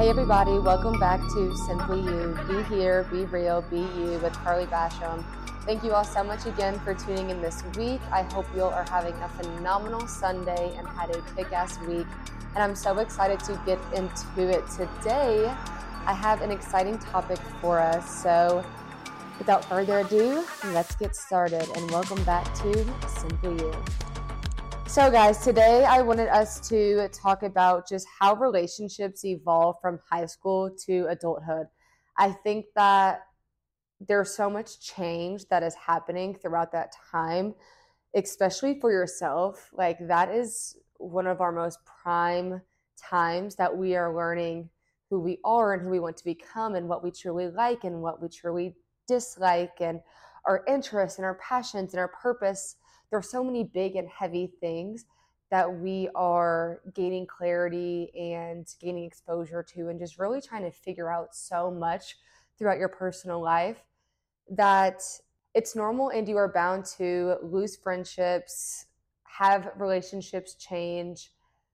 everybody, welcome back to Simply You. Be here, be real, be you with Carly Basham. Thank you all so much again for tuning in this week. I hope you all are having a phenomenal Sunday and had a kick-ass week. And I'm so excited to get into it today. I have an exciting topic for us. So without further ado, let's get started and welcome back to Simply You. So guys, today I wanted us to talk about just how relationships evolve from high school to adulthood. I think that there's so much change that is happening throughout that time, especially for yourself. Like that is one of our most prime times that we are learning who we are and who we want to become and what we truly like and what we truly dislike and our interests and our passions and our purpose. There are so many big and heavy things that we are gaining clarity and gaining exposure to and just really trying to figure out so much throughout your personal life that it's normal and you are bound to lose friendships, have relationships change,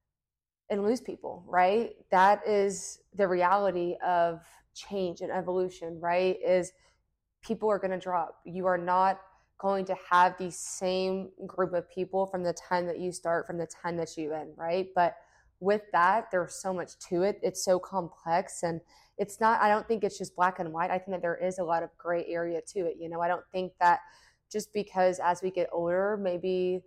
and lose people, right? That is the reality of change and evolution, right? Is people are going to drop. You are not going to have the same group of people from the time that you start, from the time that you end, right? But with that, there's so much to it. It's so complex, and it's not, I don't think it's just black and white. I think that there is a lot of gray area to it. You know, I don't think that just because as we get older, maybe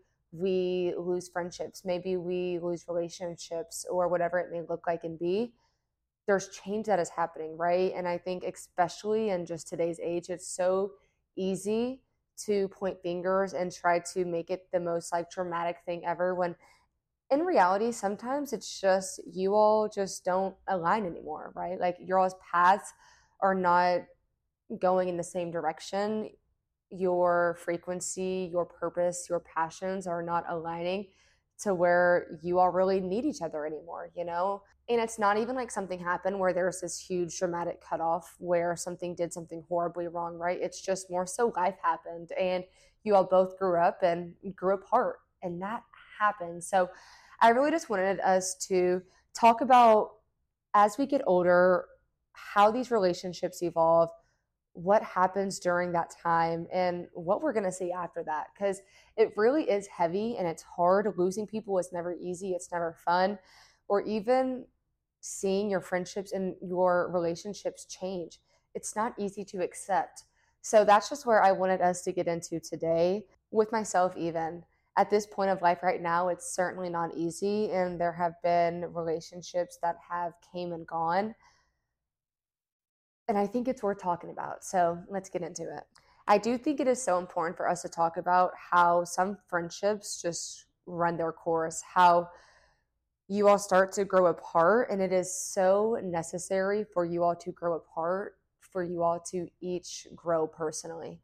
we lose friendships, maybe we lose relationships or whatever it may look like and be. There's change that is happening, right? And I think especially in just today's age, it's so easy to point fingers and try to make it the most like dramatic thing ever when in reality, sometimes it's just you all just don't align anymore, right? Like your all's paths are not going in the same direction. Your frequency, your purpose, your passions are not aligning to where you all really need each other anymore, you know? And it's not even like something happened where there's this huge dramatic cutoff where something did something horribly wrong, right? It's just more so life happened and you all both grew up and grew apart, and that happened. So I really just wanted us to talk about as we get older, how these relationships evolve, what happens during that time, and what we're going to see after that. Because it really is heavy and it's hard. Losing people is never easy, it's never fun, or even seeing your friendships and your relationships change. It's not easy to accept. So that's just where I wanted us to get into today with myself, even. At this point of life right now, it's certainly not easy, and there have been relationships that have came and gone. And I think it's worth talking about. So let's get into it. I do think it is so important for us to talk about how some friendships just run their course, how you all start to grow apart, and it is so necessary for you all to grow apart, for you all to each grow personally.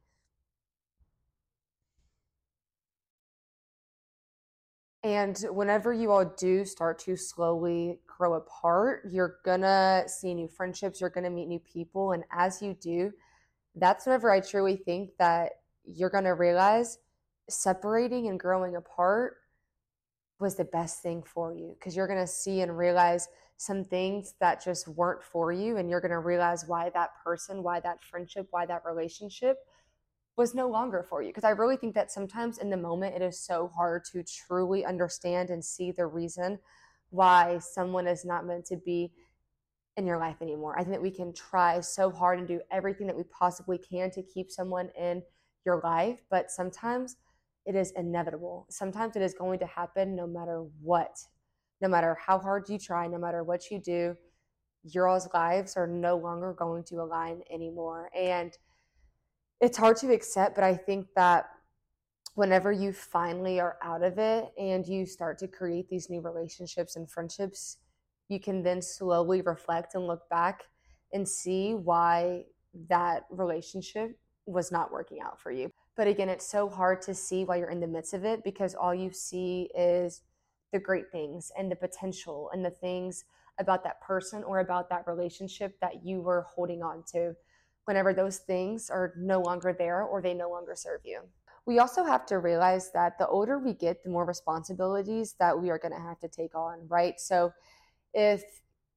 And whenever you all do start to slowly grow apart, you're gonna see new friendships, you're gonna meet new people. And as you do, that's whenever I truly think that you're gonna realize separating and growing apart was the best thing for you, because you're gonna see and realize some things that just weren't for you. And you're gonna realize why that person, why that friendship, why that relationship was no longer for you. Because I really think that sometimes in the moment, it is so hard to truly understand and see the reason why someone is not meant to be in your life anymore. I think that we can try so hard and do everything that we possibly can to keep someone in your life, but sometimes it is inevitable. Sometimes it is going to happen no matter what. No matter how hard you try, no matter what you do, your all's lives are no longer going to align anymore. And it's hard to accept, but I think that whenever you finally are out of it and you start to create these new relationships and friendships, you can then slowly reflect and look back and see why that relationship was not working out for you. But again, it's so hard to see while you're in the midst of it, because all you see is the great things and the potential and the things about that person or about that relationship that you were holding on to, whenever those things are no longer there or they no longer serve you. We also have to realize that the older we get, the more responsibilities that we are going to have to take on, right? So if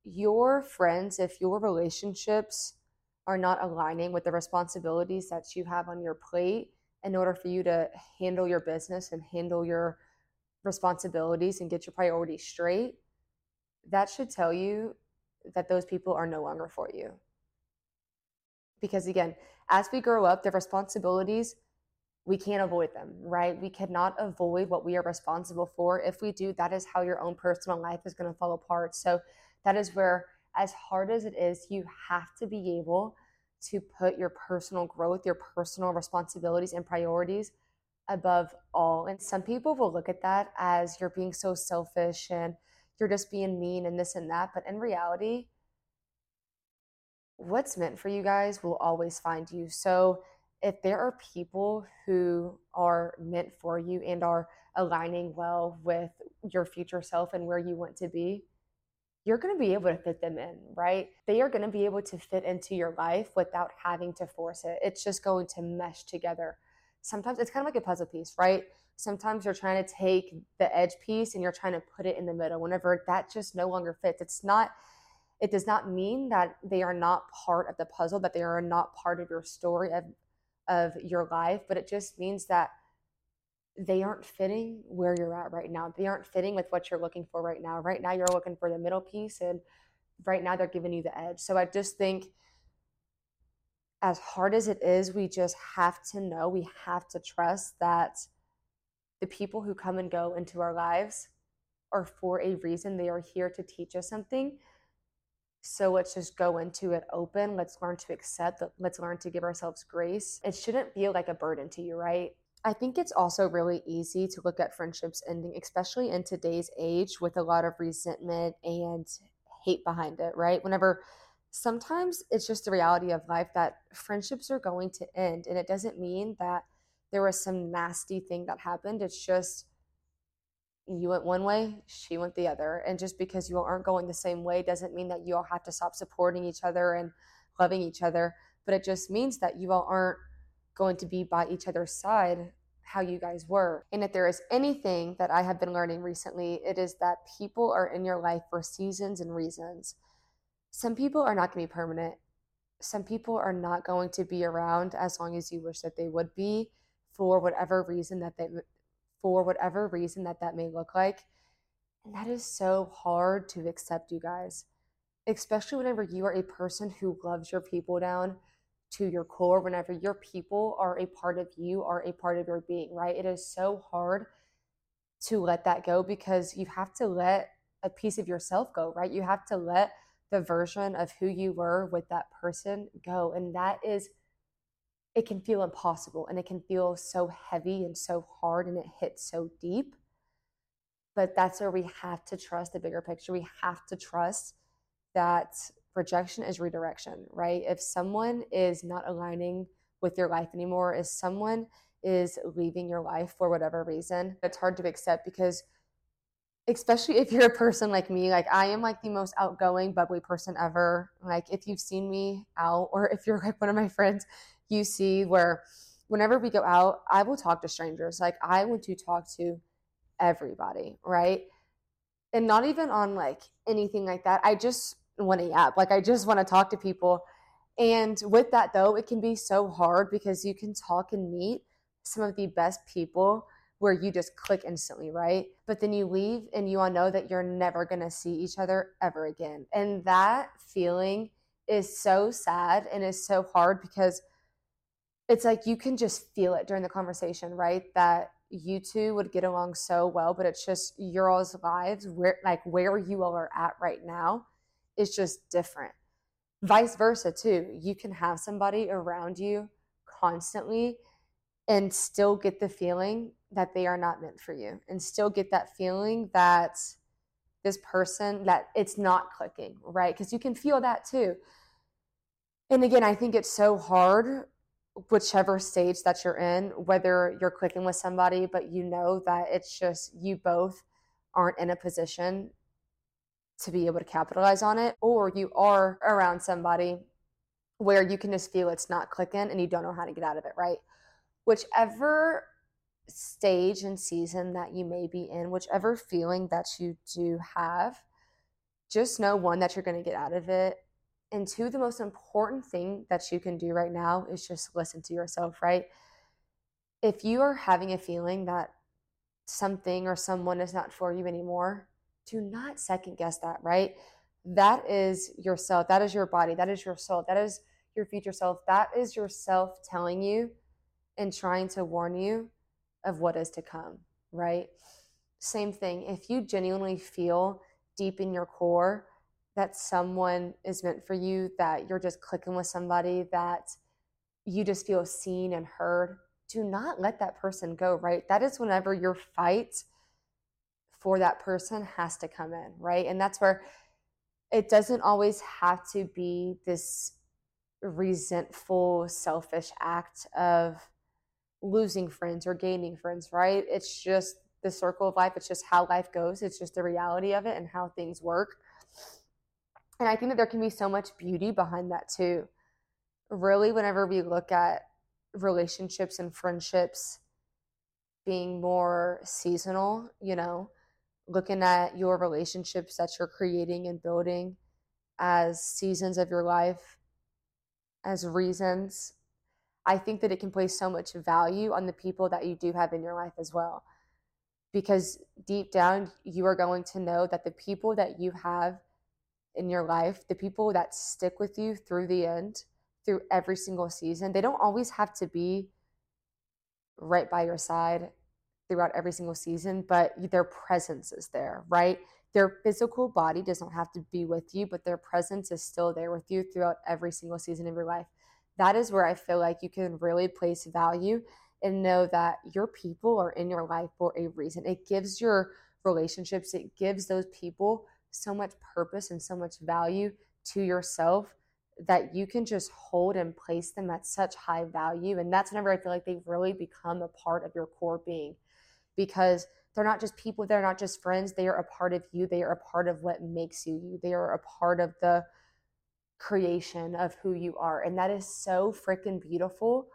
your friends, if your relationships are not aligning with the responsibilities that you have on your plate in order for you to handle your business and handle your responsibilities and get your priorities straight, that should tell you that those people are no longer for you. Because again, as we grow up, the responsibilities, we can't avoid them, right? We cannot avoid what we are responsible for. If we do, that is how your own personal life is going to fall apart. So that is where, as hard as it is, you have to be able to put your personal growth, your personal responsibilities and priorities above all. And some people will look at that as you're being so selfish and you're just being mean and this and that. But in reality, what's meant for you guys will always find you. So if there are people who are meant for you and are aligning well with your future self and where you want to be, you're going to be able to fit them in, right? They are going to be able to fit into your life without having to force it. It's just going to mesh together. Sometimes it's kind of like a puzzle piece, right? Sometimes you're trying to take the edge piece and you're trying to put it in the middle. Whenever that just no longer fits, it does not mean that they are not part of the puzzle, that they are not part of your story of your life, but it just means that they aren't fitting where you're at right now. They aren't fitting with what you're looking for right now. Right now, you're looking for the middle piece, and right now, they're giving you the edge. So I just think, as hard as it is, we just have to know, we have to trust that the people who come and go into our lives are for a reason. They are here to teach us something. So let's just go into it open. Let's learn to accept. Let's learn to give ourselves grace. It shouldn't feel like a burden to you, right? I think it's also really easy to look at friendships ending, especially in today's age, with a lot of resentment and hate behind it, right? Whenever sometimes it's just the reality of life that friendships are going to end. And it doesn't mean that there was some nasty thing that happened. It's just you went one way, she went the other. And just because you all aren't going the same way doesn't mean that you all have to stop supporting each other and loving each other. But it just means that you all aren't going to be by each other's side how you guys were. And if there is anything that I have been learning recently, it is that people are in your life for seasons and reasons. Some people are not going to be permanent. Some people are not going to be around as long as you wish that they would be for whatever reason that may look like. And that is so hard to accept, you guys, especially whenever you are a person who loves your people down to your core, whenever your people are a part of you, are a part of your being, right? It is so hard to let that go because you have to let a piece of yourself go, right? You have to let the version of who you were with that person go. And it can feel impossible and it can feel so heavy and so hard and it hits so deep. But that's where we have to trust the bigger picture. We have to trust that rejection is redirection, right? If someone is not aligning with your life anymore, if someone is leaving your life for whatever reason, it's hard to accept because especially if you're a person like me, like I am like the most outgoing, bubbly person ever. Like if you've seen me out or if you're like one of my friends, you see where whenever we go out, I will talk to strangers. Like I want to talk to everybody, right? And not even on like anything like that. I just want to yap. Like I just want to talk to people. And with that though, it can be so hard because you can talk and meet some of the best people where you just click instantly, right? But then you leave and you all know that you're never going to see each other ever again. And that feeling is so sad and is so hard because it's like you can just feel it during the conversation, right? That you two would get along so well, but it's just your all's lives, where you all are at right now is just different. Vice versa too. You can have somebody around you constantly and still get the feeling that they are not meant for you and still get that feeling that this person, that it's not clicking, right? Because you can feel that too. And again, I think it's so hard whichever stage that you're in, whether you're clicking with somebody, but you know that it's just you both aren't in a position to be able to capitalize on it, or you are around somebody where you can just feel it's not clicking and you don't know how to get out of it, right? Whichever stage and season that you may be in, whichever feeling that you do have, just know, one, that you're going to get out of it. And two, the most important thing that you can do right now is just listen to yourself, right? If you are having a feeling that something or someone is not for you anymore, do not second guess that, right? That is yourself. That is your body. That is your soul. That is your future self. That is yourself telling you and trying to warn you of what is to come, right? Same thing. If you genuinely feel deep in your core that someone is meant for you, that you're just clicking with somebody, that you just feel seen and heard, do not let that person go, right? That is whenever your fight for that person has to come in, right? And that's where it doesn't always have to be this resentful, selfish act of losing friends or gaining friends, right? It's just the circle of life. It's just how life goes. It's just the reality of it and how things work. And I think that there can be so much beauty behind that too. Really, whenever we look at relationships and friendships being more seasonal, looking at your relationships that you're creating and building as seasons of your life, as reasons, I think that it can place so much value on the people that you do have in your life as well. Because deep down, you are going to know that the people that you have in your life, the people that stick with you through the end, through every single season, they don't always have to be right by your side throughout every single season, but their presence is there, right? Their physical body doesn't have to be with you, but their presence is still there with you throughout every single season of your life. That is where I feel like you can really place value and know that your people are in your life for a reason. It gives your relationships, it gives those people so much purpose and so much value to yourself that you can just hold and place them at such high value. And that's whenever I feel like they really become a part of your core being, because they're not just people, they're not just friends, they are a part of you. They are a part of what makes you you. They are a part of the creation of who you are. And that is so freaking beautiful.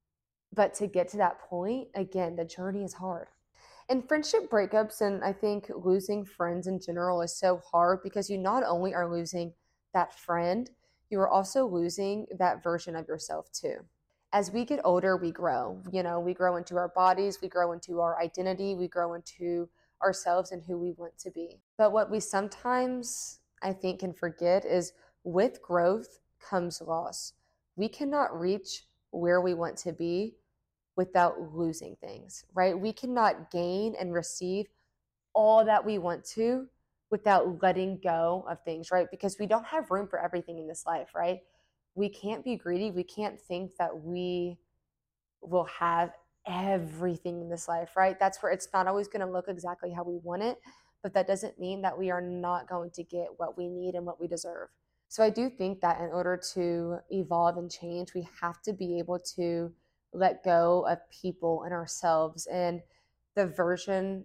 But to get to that point, again, the journey is hard. And friendship breakups, and I think losing friends in general, is so hard because you not only are losing that friend, you are also losing that version of yourself too. As we get older, we grow. We grow into our bodies, we grow into our identity, we grow into ourselves and who we want to be. But what we sometimes, I think, can forget is with growth comes loss. We cannot reach where we want to be without losing things, right? We cannot gain and receive all that we want to without letting go of things, right? Because we don't have room for everything in this life, right? We can't be greedy. We can't think that we will have everything in this life, right? That's where it's not always going to look exactly how we want it, but that doesn't mean that we are not going to get what we need and what we deserve. So I do think that in order to evolve and change, we have to be able to let go of people and ourselves and the version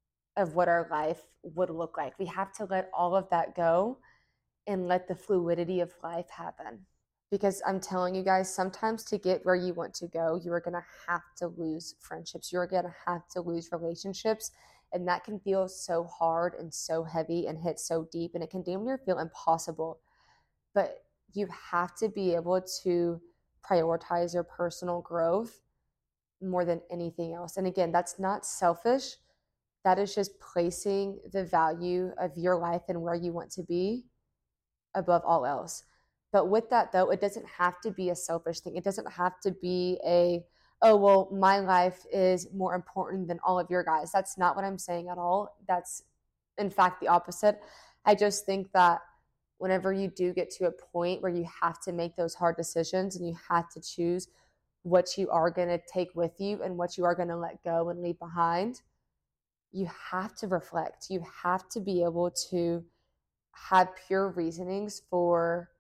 of what our life would look like. We have to let all of that go and let the fluidity of life happen. Because I'm telling you guys, sometimes to get where you want to go, you are going to have to lose friendships. You're going to have to lose relationships. And that can feel so hard and so heavy and hit so deep. And it can damn near feel impossible. But you have to be able to prioritize your personal growth more than anything else. And again, that's not selfish. That is just placing the value of your life and where you want to be above all else. But with that, though, it doesn't have to be a selfish thing. It doesn't have to be oh, well, my life is more important than all of your guys. That's not what I'm saying at all. That's, in fact, the opposite. I just think that whenever you do get to a point where you have to make those hard decisions and you have to choose what you are going to take with you and what you are going to let go and leave behind, you have to reflect. You have to be able to have pure reasonings for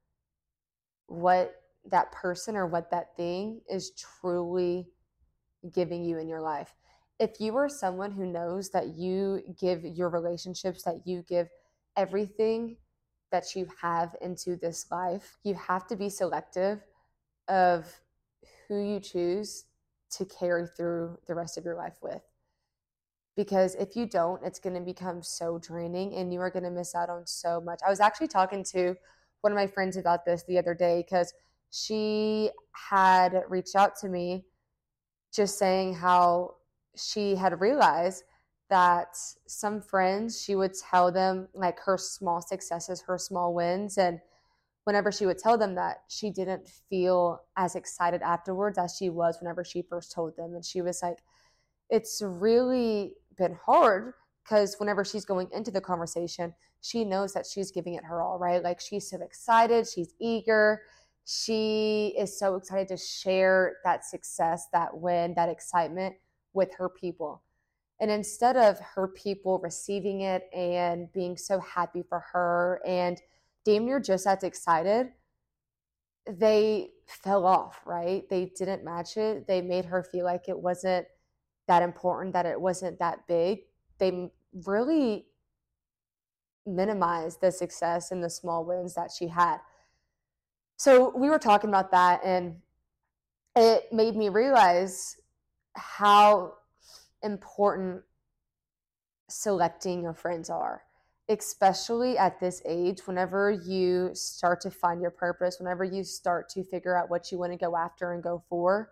what that person or what that thing is truly giving you in your life. If you are someone who knows that you give your relationships, that you give everything that you have into this life, you have to be selective of who you choose to carry through the rest of your life with. because if you don't, it's going to become so draining and you are going to miss out on so much. I was actually talking to one of my friends about this the other day because she had reached out to me just saying how she had realized that some friends, she would tell them like her small successes, her small wins. And whenever she would tell them that, she didn't feel as excited afterwards as she was whenever she first told them. And she was like, it's really been hard because whenever she's going into the conversation, she knows that she's giving it her all, right? Like she's so excited, she's eager, she is so excited to share that success, that win, that excitement with her people. And instead of her people receiving it and being so happy for her and damn near just as excited, they fell off, right? They didn't match it. They made her feel like it wasn't that important, that it wasn't that big. They really minimized the success and the small wins that she had. So we were talking about that, and it made me realize how important selecting your friends are, especially at this age, whenever you start to find your purpose, whenever you start to figure out what you want to go after and go for.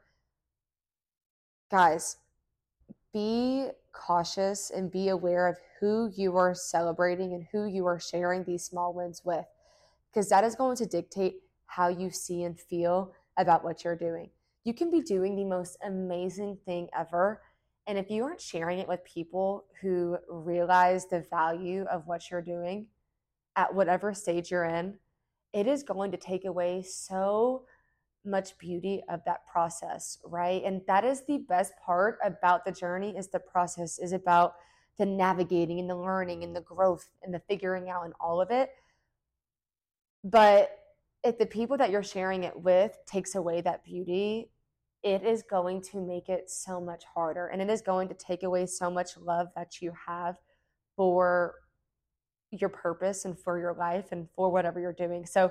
Guys, be cautious and be aware of who you are celebrating and who you are sharing these small wins with, because that is going to dictate how you see and feel about what you're doing. You can be doing the most amazing thing ever, and if you aren't sharing it with people who realize the value of what you're doing at whatever stage you're in, it is going to take away so much beauty of that process, right? And that is the best part about the journey, is the process, is about the navigating and the learning and the growth and the figuring out and all of it. But if the people that you're sharing it with takes away that beauty, it is going to make it so much harder, and it is going to take away so much love that you have for your purpose and for your life and for whatever you're doing. So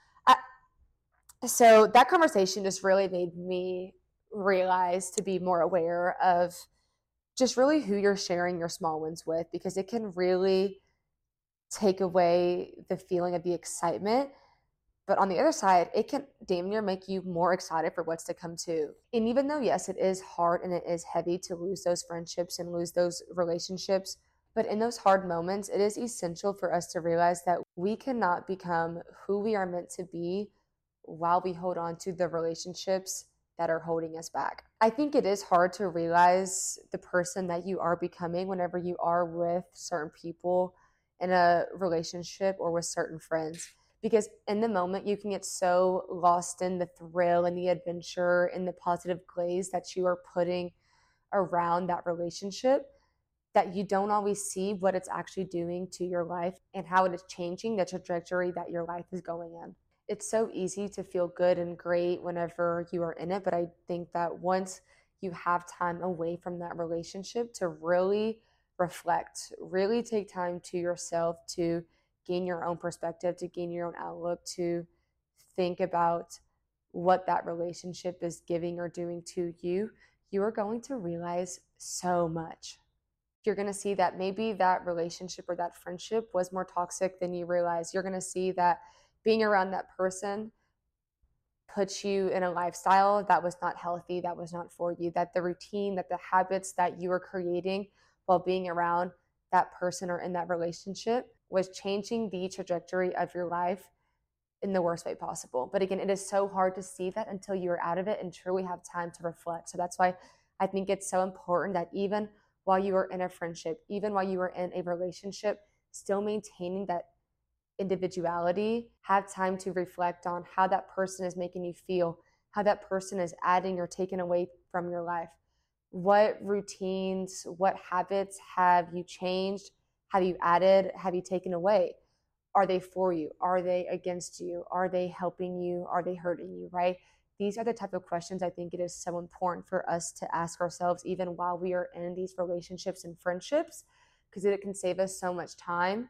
that conversation just really made me realize to be more aware of just really who you're sharing your small wins with, because it can really take away the feeling of the excitement. But on the other side, it can damn near make you more excited for what's to come too. And even though, yes, it is hard and it is heavy to lose those friendships and lose those relationships, but in those hard moments, it is essential for us to realize that we cannot become who we are meant to be while we hold on to the relationships that are holding us back. I think it is hard to realize the person that you are becoming whenever you are with certain people in a relationship or with certain friends. Because in the moment, you can get so lost in the thrill and the adventure and the positive glaze that you are putting around that relationship that you don't always see what it's actually doing to your life and how it is changing the trajectory that your life is going in. It's so easy to feel good and great whenever you are in it, but I think that once you have time away from that relationship to really reflect, really take time to yourself to gain your own perspective, to gain your own outlook, to think about what that relationship is giving or doing to you, you are going to realize so much. You're going to see that maybe that relationship or that friendship was more toxic than you realize. You're going to see that being around that person puts you in a lifestyle that was not healthy, that was not for you, that the routine, that the habits that you were creating while being around that person or in that relationship was changing the trajectory of your life in the worst way possible. But again, it is so hard to see that until you're out of it and truly have time to reflect. So that's why I think it's so important that even while you are in a friendship, even while you are in a relationship, still maintaining that individuality, have time to reflect on how that person is making you feel, how that person is adding or taking away from your life. What routines, what habits have you changed? Have you added? Have you taken away? Are they for you? Are they against you? Are they helping you? Are they hurting you, right? These are the type of questions I think it is so important for us to ask ourselves even while we are in these relationships and friendships, because it can save us so much time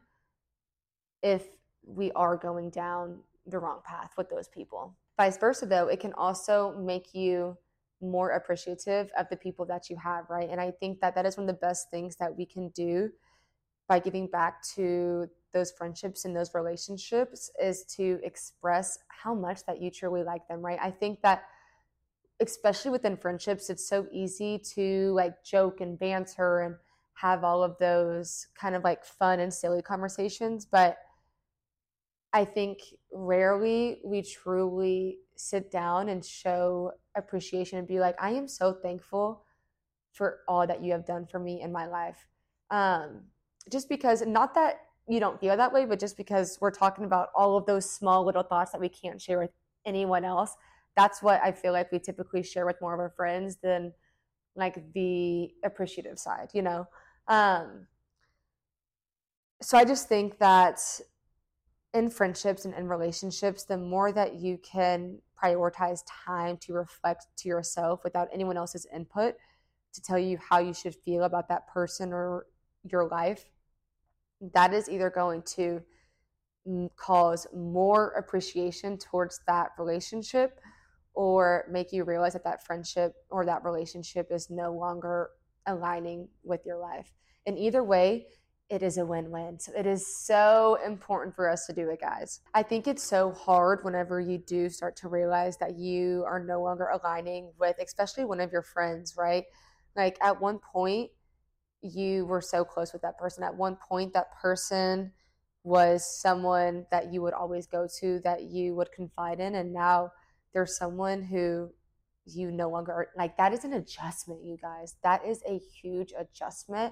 if we are going down the wrong path with those people. Vice versa, though, it can also make you more appreciative of the people that you have, right? And I think that that is one of the best things that we can do by giving back to those friendships and those relationships is to express how much that you truly like them, right? I think that especially within friendships, it's so easy to like joke and banter and have all of those kind of like fun and silly conversations. But I think rarely we truly sit down and show appreciation and be like, I am so thankful for all that you have done for me in my life. Just because, not that you don't feel that way, but just because we're talking about all of those small little thoughts that we can't share with anyone else. That's what I feel like we typically share with more of our friends than like the appreciative side, you know? So I just think that in friendships and in relationships, the more that you can prioritize time to reflect to yourself without anyone else's input to tell you how you should feel about that person or your life, that is either going to cause more appreciation towards that relationship or make you realize that that friendship or that relationship is no longer aligning with your life. And either way, it is a win-win. So it is so important for us to do it, guys. I think it's so hard whenever you do start to realize that you are no longer aligning with, especially one of your friends, right? Like at one point, you were so close with that person. At one point, that person was someone that you would always go to, that you would confide in. And now there's someone who you no longer are. Like, that is an adjustment, you guys. That is a huge adjustment.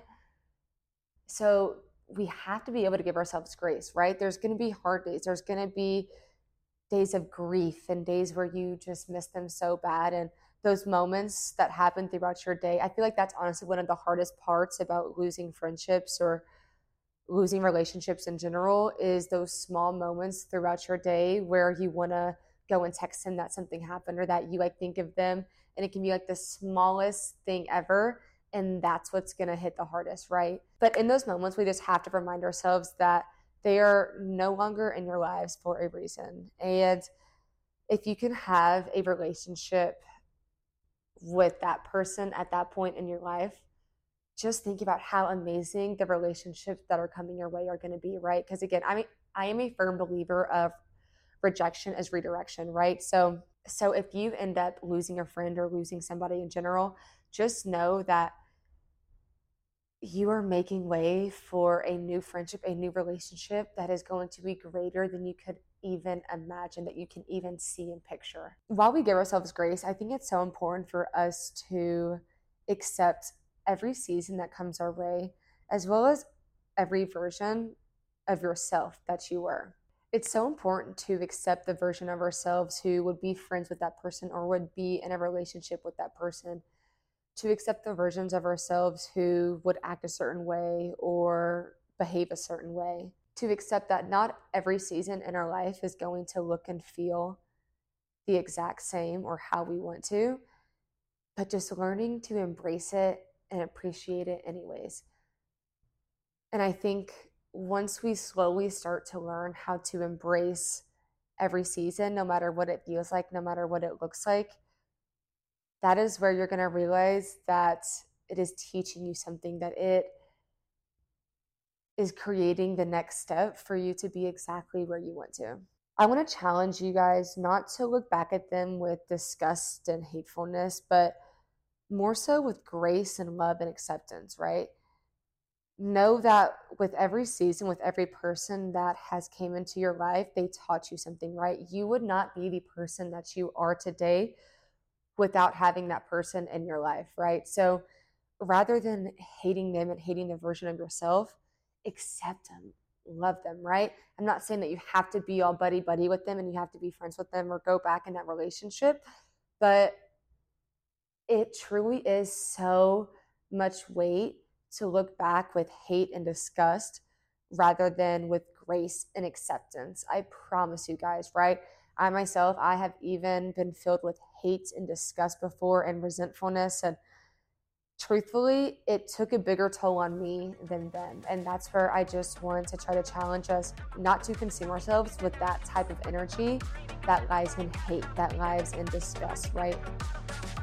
So we have to be able to give ourselves grace, right? There's going to be hard days. There's going to be days of grief and days where you just miss them so bad. And those moments that happen throughout your day, I feel like that's honestly one of the hardest parts about losing friendships or losing relationships in general, is those small moments throughout your day where you want to go and text them that something happened or that you like think of them. And it can be like the smallest thing ever. And that's what's going to hit the hardest, right? But in those moments, we just have to remind ourselves that they are no longer in your lives for a reason. And if you can have a relationship with that person at that point in your life, just think about how amazing the relationships that are coming your way are going to be, right? Because again, I am a firm believer of rejection as redirection, right? So if you end up losing a friend or losing somebody in general, just know that you are making way for a new friendship, a new relationship that is going to be greater than you could even imagine, that you can even see and picture. While we give ourselves grace, I think it's so important for us to accept every season that comes our way, as well as every version of yourself that you were. It's so important to accept the version of ourselves who would be friends with that person or would be in a relationship with that person, to accept the versions of ourselves who would act a certain way or behave a certain way, to accept that not every season in our life is going to look and feel the exact same or how we want to, but just learning to embrace it and appreciate it anyways. And I think once we slowly start to learn how to embrace every season, no matter what it feels like, no matter what it looks like, that is where you're going to realize that it is teaching you something, that it is creating the next step for you to be exactly where you want to. I want to challenge you guys not to look back at them with disgust and hatefulness, but more so with grace and love and acceptance, right? Know that with every season, with every person that has came into your life, they taught you something, right? You would not be the person that you are today without having that person in your life, right? So rather than hating them and hating the version of yourself, accept them, love them, right? I'm not saying that you have to be all buddy-buddy with them and you have to be friends with them or go back in that relationship, but it truly is so much weight to look back with hate and disgust rather than with grace and acceptance. I promise you guys, right? I myself, I have even been filled with hate and disgust before and resentfulness. And truthfully, it took a bigger toll on me than them. And that's where I just want to try to challenge us not to consume ourselves with that type of energy that lies in hate, that lies in disgust, right?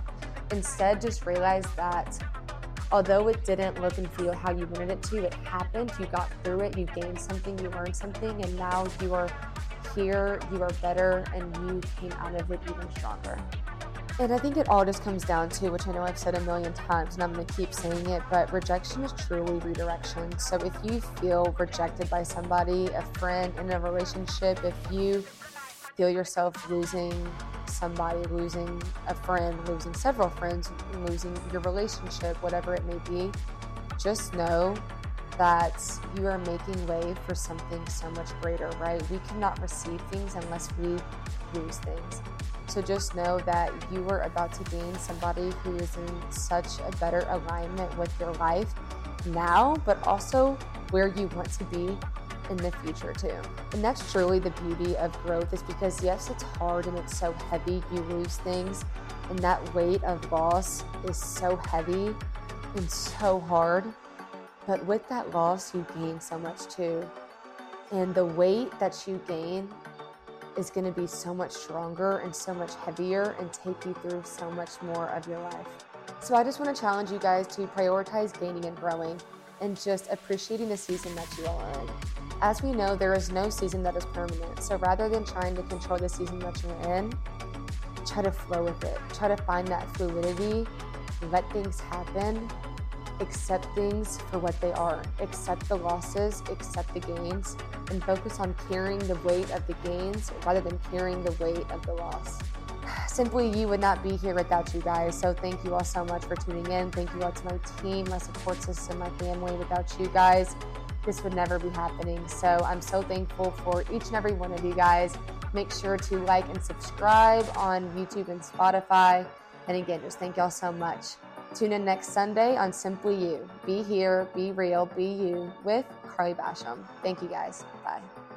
Instead, just realize that although it didn't look and feel how you wanted it to, it happened. You got through it, you gained something, you learned something, and now you are here, you are better, and you came out of it even stronger. And I think it all just comes down to, which I know I've said a million times and I'm going to keep saying it, but rejection is truly redirection. So if you feel rejected by somebody, a friend, in a relationship, if you feel yourself losing somebody, losing a friend, losing several friends, losing your relationship, whatever it may be, just know that you are making way for something so much greater, right? We cannot receive things unless we lose things. So just know that you are about to gain somebody who is in such a better alignment with your life now, but also where you want to be in the future too. And that's truly the beauty of growth, is because yes, it's hard and it's so heavy. You lose things, and that weight of loss is so heavy and so hard. But with that loss, you gain so much too. And the weight that you gain is going to be so much stronger and so much heavier and take you through so much more of your life. So I just want to challenge you guys to prioritize gaining and growing and just appreciating the season that you are in. As we know, there is no season that is permanent. So rather than trying to control the season that you're in, try to flow with it. Try to find that fluidity, let things happen, accept things for what they are, accept the losses, accept the gains, and focus on carrying the weight of the gains rather than carrying the weight of the loss. Simply You would not be here without you guys. So thank you all so much for tuning in. Thank you all to my team, my support system, my family. Without you guys, this would never be happening. So I'm so thankful for each and every one of you guys. Make sure to like and subscribe on YouTube and Spotify. And again, just thank y'all so much. Tune in next Sunday on Simply You. Be here, be real, be you with Carly Basham. Thank you guys. Bye.